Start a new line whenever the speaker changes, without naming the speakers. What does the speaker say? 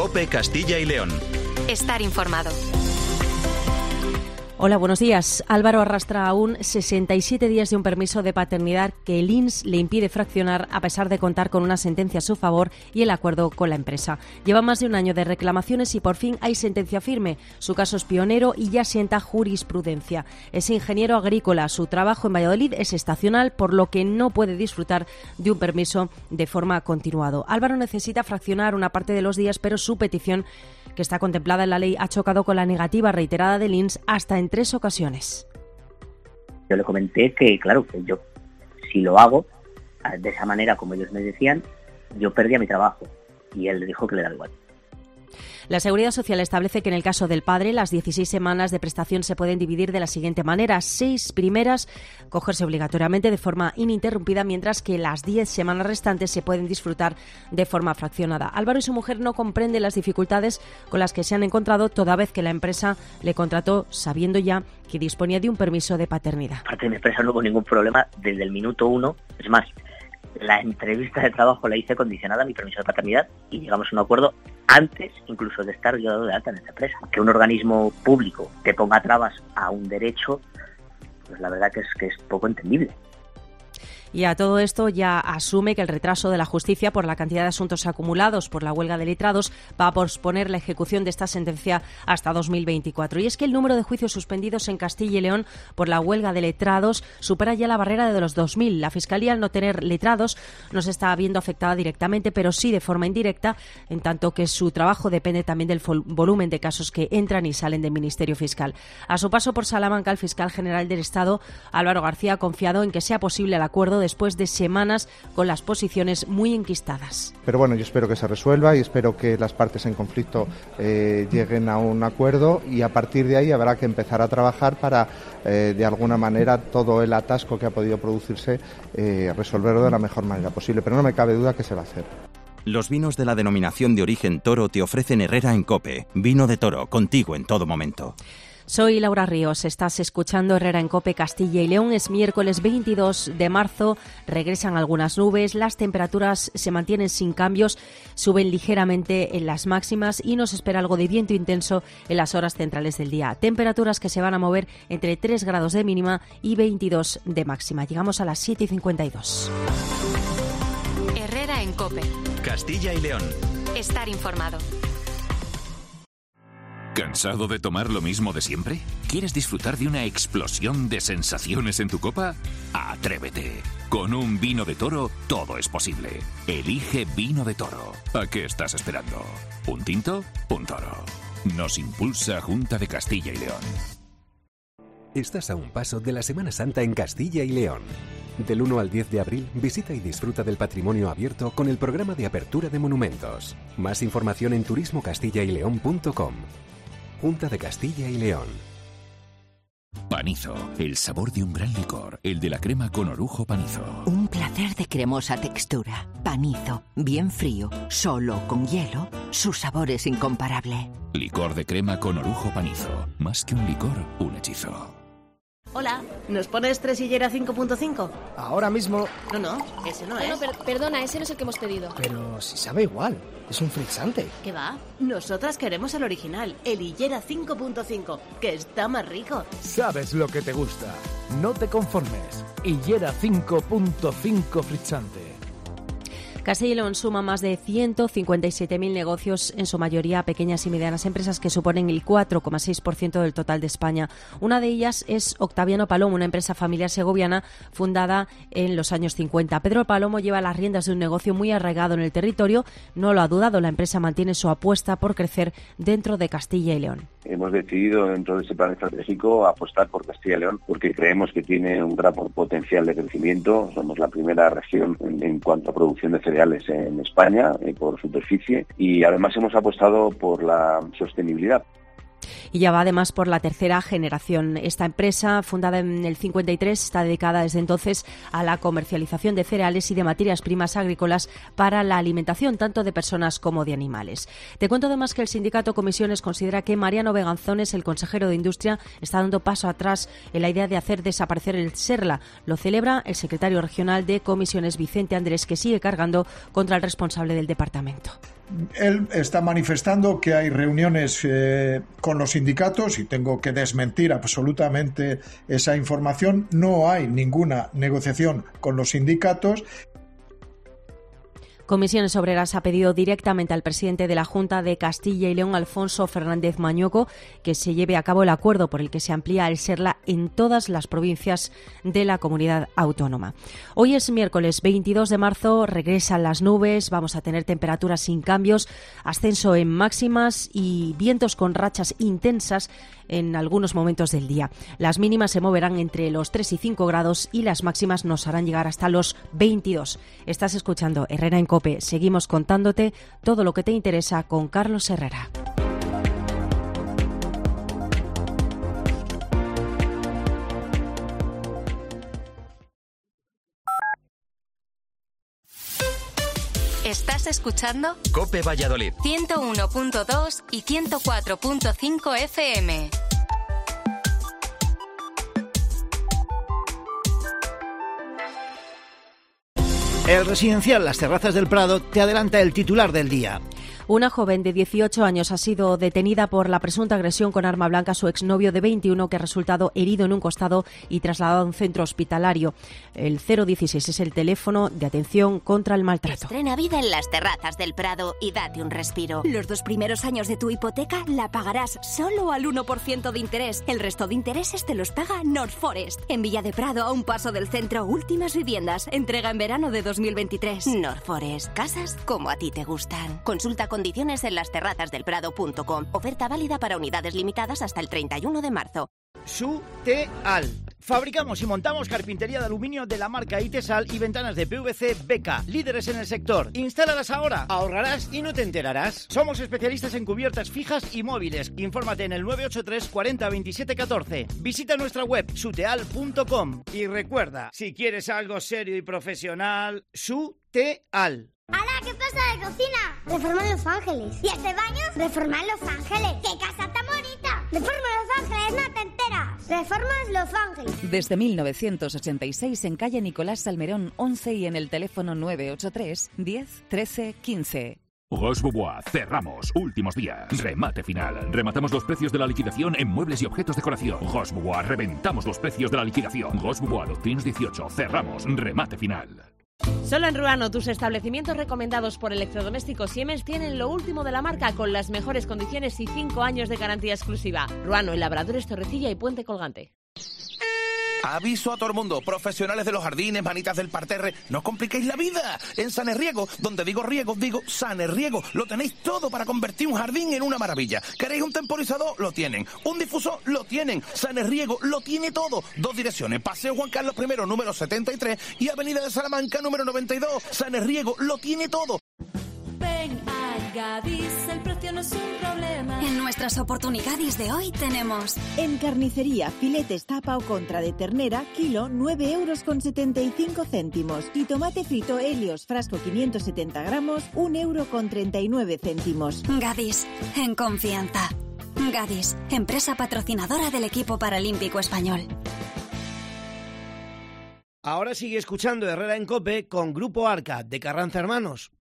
COPE Castilla y León.
Estar informado.
Hola, buenos días. Álvaro arrastra aún 67 días de un permiso de paternidad que el INS le impide fraccionar a pesar de contar con una sentencia a su favor y el acuerdo con la empresa. Lleva más de un año de reclamaciones y por fin hay sentencia firme. Su caso es pionero y ya sienta jurisprudencia. Es ingeniero agrícola. Su trabajo en Valladolid es estacional, por lo que no puede disfrutar de un permiso de forma continuada. Álvaro necesita fraccionar una parte de los días, pero su petición, que está contemplada en la ley, ha chocado con la negativa reiterada del INS hasta en 3 ocasiones.
Yo le comenté que, claro, que yo, si lo hago de esa manera como ellos me decían, yo perdía mi trabajo. Y él le dijo que le da igual.
La Seguridad Social establece que en el caso del padre las 16 semanas de prestación se pueden dividir de la siguiente manera: 6 primeras cogerse obligatoriamente de forma ininterrumpida, mientras que las 10 semanas restantes se pueden disfrutar de forma fraccionada. Álvaro y su mujer no comprenden las dificultades con las que se han encontrado, toda vez que la empresa le contrató sabiendo ya que disponía de un permiso de paternidad.
Aparte de mi empresa no hubo ningún problema desde el minuto 1. Es más, la entrevista de trabajo la hice condicionada a mi permiso de paternidad y llegamos a un acuerdo antes incluso de estar yo dado de alta en esta empresa. Que un organismo público te ponga trabas a un derecho, pues la verdad que es poco entendible.
Y a todo esto ya asume que el retraso de la justicia por la cantidad de asuntos acumulados por la huelga de letrados va a posponer la ejecución de esta sentencia hasta 2024. Y es que el número de juicios suspendidos en Castilla y León por la huelga de letrados supera ya la barrera de los 2.000. La Fiscalía, al no tener letrados, no se está viendo afectada directamente, pero sí de forma indirecta, en tanto que su trabajo depende también del volumen de casos que entran y salen del Ministerio Fiscal. A su paso por Salamanca, el fiscal general del Estado, Álvaro García, ha confiado en que sea posible el acuerdo después de semanas con las posiciones muy enquistadas.
Pero bueno, yo espero que se resuelva y espero que las partes en conflicto lleguen a un acuerdo, y a partir de ahí habrá que empezar a trabajar para, de alguna manera, todo el atasco que ha podido producirse, resolverlo de la mejor manera posible. Pero no me cabe duda que se va a hacer.
Los vinos de la denominación de origen Toro te ofrecen Herrera en COPE. Vino de Toro, contigo en todo momento.
Soy Laura Ríos, estás escuchando Herrera en COPE Castilla y León. Es miércoles 22 de marzo, regresan algunas nubes, las temperaturas se mantienen sin cambios, suben ligeramente en las máximas y nos espera algo de viento intenso en las horas centrales del día. Temperaturas que se van a mover entre 3 grados de mínima y 22 de máxima. Llegamos a las 7:52.
Herrera en COPE
Castilla y León.
Estar informado.
¿Cansado de tomar lo mismo de siempre? ¿Quieres disfrutar de una explosión de sensaciones en tu copa? ¡Atrévete! Con un vino de Toro todo es posible. Elige Vino de Toro. ¿A qué estás esperando? ¿Un tinto? Un toro. Nos impulsa Junta de Castilla y León.
Estás a un paso de la Semana Santa en Castilla y León. Del 1 al 10 de abril, visita y disfruta del patrimonio abierto con el programa de apertura de monumentos. Más información en turismocastillaileón.com. Junta de Castilla y León.
Panizo, el sabor de un gran licor, el de la crema con orujo Panizo.
Un placer de cremosa textura. Panizo, bien frío, solo con hielo, su sabor es incomparable.
Licor de crema con orujo Panizo. Más que un licor, un hechizo.
Hola, ¿nos pones 3 Hillera 5.5?
Ahora mismo...
No, ese no es.
No, perdona, ese no es el que hemos pedido.
Pero si sabe igual, es un frizzante.
¿Qué va? Nosotras queremos el original, el Hillera 5.5, que está más rico.
Sabes lo que te gusta. No te conformes. Hillera 5.5 frizzante.
Castilla y León suma más de 157.000 negocios, en su mayoría pequeñas y medianas empresas, que suponen el 4,6% del total de España. Una de ellas es Octaviano Palomo, una empresa familiar segoviana fundada en los años 50. Pedro Palomo lleva las riendas de un negocio muy arraigado en el territorio. No lo ha dudado, la empresa mantiene su apuesta por crecer dentro de Castilla y León.
Hemos decidido, dentro de ese plan estratégico, apostar por Castilla y León porque creemos que tiene un gran potencial de crecimiento. Somos la primera región en cuanto a producción de cereales en España por superficie, y además hemos apostado por la sostenibilidad.
Y ya va además por la tercera generación. Esta empresa, fundada en el 53, está dedicada desde entonces a la comercialización de cereales y de materias primas agrícolas para la alimentación tanto de personas como de animales. Te cuento además que el sindicato Comisiones considera que Mariano Beganzones, el consejero de Industria, está dando paso atrás en la idea de hacer desaparecer el SERLA. Lo celebra el secretario regional de Comisiones, Vicente Andrés, que sigue cargando contra el responsable del departamento.
Él está manifestando que hay reuniones con los sindicatos y tengo que desmentir absolutamente esa información. No hay ninguna negociación con los sindicatos.
Comisiones Obreras ha pedido directamente al presidente de la Junta de Castilla y León, Alfonso Fernández Mañueco, que se lleve a cabo el acuerdo por el que se amplía el SERLA en todas las provincias de la comunidad autónoma. Hoy es miércoles 22 de marzo, regresan las nubes, vamos a tener temperaturas sin cambios, ascenso en máximas y vientos con rachas intensas en algunos momentos del día. Las mínimas se moverán entre los 3 y 5 grados y las máximas nos harán llegar hasta los 22. Estás escuchando Herrera en COPE. Seguimos contándote todo lo que te interesa con Carlos Herrera.
¿Estás escuchando?
COPE Valladolid.
101.2 y 104.5 FM.
El residencial Las Terrazas del Prado te adelanta el titular del día.
Una joven de 18 años ha sido detenida por la presunta agresión con arma blanca a su exnovio de 21, que ha resultado herido en un costado y trasladado a un centro hospitalario. El 016 es el teléfono de atención contra el maltrato.
Estrena vida en Las Terrazas del Prado y date un respiro. Los 2 primeros años de tu hipoteca la pagarás solo al 1% de interés. El resto de intereses te los paga North Forest. En Villa de Prado, a un paso del centro, últimas viviendas. Entrega en verano de 2023. North Forest. Casas como a ti te gustan. Consulta condiciones en lasterrazasdelprado.com. Oferta válida para unidades limitadas hasta el 31 de marzo.
Suteal. Fabricamos y montamos carpintería de aluminio de la marca Itesal y ventanas de PVC Beca, líderes en el sector. Instálalas ahora, ahorrarás y no te enterarás. Somos especialistas en cubiertas fijas y móviles. Infórmate en el 983 40 27 14. Visita nuestra web suteal.com y recuerda, si quieres algo serio y profesional, Suteal.
¡Hala! ¿Qué pasa de cocina? Reforma Los Ángeles. ¿Y este baño? Reforma Los Ángeles. ¡Qué casa tan bonita! Reforma Los Ángeles, no te enteras. Reformas Los Ángeles.
Desde 1986 en calle Nicolás Salmerón 11 y en el teléfono 983 10 13 15.
Roche Bobois, cerramos, últimos días, remate final. Rematamos los precios de la liquidación en muebles y objetos de decoración. Roche Bobois, reventamos los precios de la liquidación. Roche Bobois, Doctrines 18, cerramos, remate final.
Solo en Ruano, tus establecimientos recomendados por Electrodomésticos Siemens tienen lo último de la marca con las mejores condiciones y 5 años de garantía exclusiva. Ruano, en Labradores, Torrecilla y Puente Colgante.
Aviso a todo el mundo, profesionales de los jardines, manitas del parterre, no os compliquéis la vida. En Sanerriego, donde digo riego, digo Sanerriego, lo tenéis todo para convertir un jardín en una maravilla. ¿Queréis un temporizador? Lo tienen. ¿Un difusor? Lo tienen. Sanerriego lo tiene todo. 2 direcciones, Paseo Juan Carlos I, número 73 y Avenida de Salamanca, número 92. Sanerriego lo tiene todo.
Ven a Gadis, el precio no es un problema.
En nuestras oportunidades de hoy tenemos...
En carnicería, filetes tapa o contra de ternera, kilo 9,75 €. Y tomate frito Helios, frasco 570 gramos, 1,39 €.
Gadis, en confianza. Gadis, empresa patrocinadora del equipo paralímpico español.
Ahora sigue escuchando Herrera en COPE con Grupo Arca de Carranza Hermanos.